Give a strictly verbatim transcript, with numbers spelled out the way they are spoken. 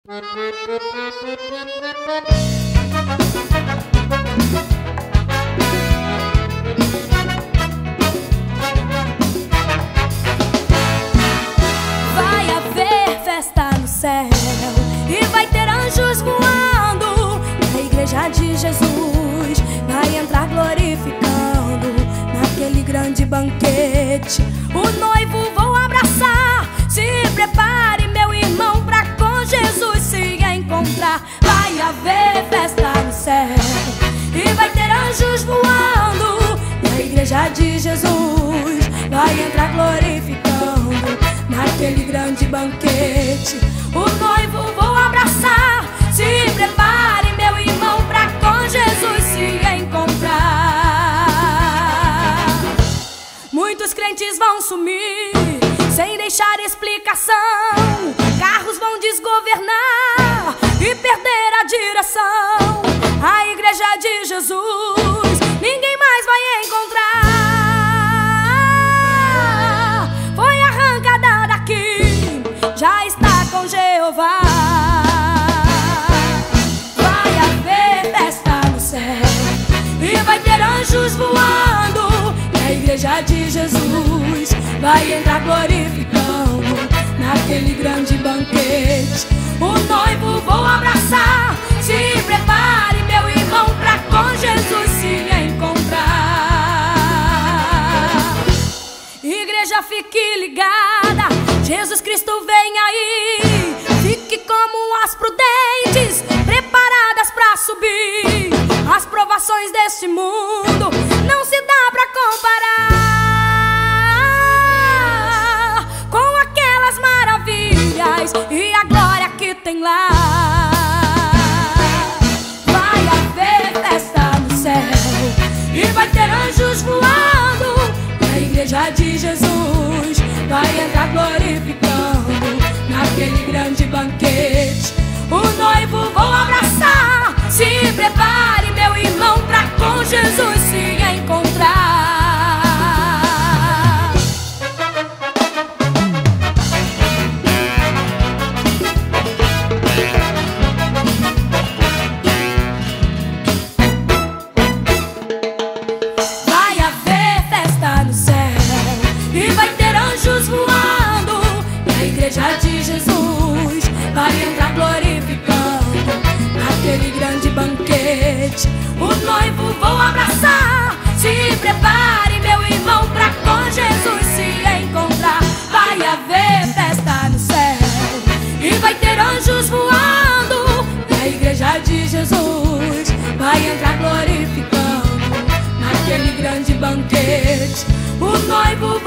Vai haver festa no céu e vai ter anjos voando. Na igreja de Jesus vai entrar glorificando. Naquele grande banquete o noivo vou abraçar. Se prepare, meu irmão, pra com Jesus se encontrar. Vai haver festa no céu e vai ter anjos voando. Na igreja de Jesus vai entrar glorificando. Naquele grande banquete o noivo vou abraçar. Se prepare, meu irmão, pra com Jesus se encontrar. Muitos crentes vão sumir sem deixar explicação. Carros vão desgovernar e perder a direção. A igreja de Jesus ninguém mais vai encontrar. Foi arrancada daqui, já está com Jeová. Vai haver festa no céu e vai ter anjos voando. Na igreja de Jesus vai entrar glorificando. Naquele grande banquete o noivo vou abraçar. Se prepare, meu irmão, pra com Jesus se encontrar. Igreja, fique ligada, Jesus Cristo vem aí. Fique como as prudentes, preparadas pra subir. As provações deste mundo não se dá pra comparar com aquelas maravilhas e a glória que tem lá. Vai haver festa no céu e vai ter anjos voando. Na igreja de Jesus vai entrar glorificando. Naquele grande banquete o noivo vou abraçar. Se prepare, meu irmão, pra com Jesus se encontrar. Vai haver festa no céu e vai ter anjos voando. Na igreja de Jesus vai entrar glorificando. Naquele grande banquete o noivo vou abraçar. Se prepare, meu irmão, pra com Jesus se encontrar. Vai haver festa no céu e vai ter anjos voando. Na igreja de Jesus vai entrar glorificando. Naquele grande banquete o noivo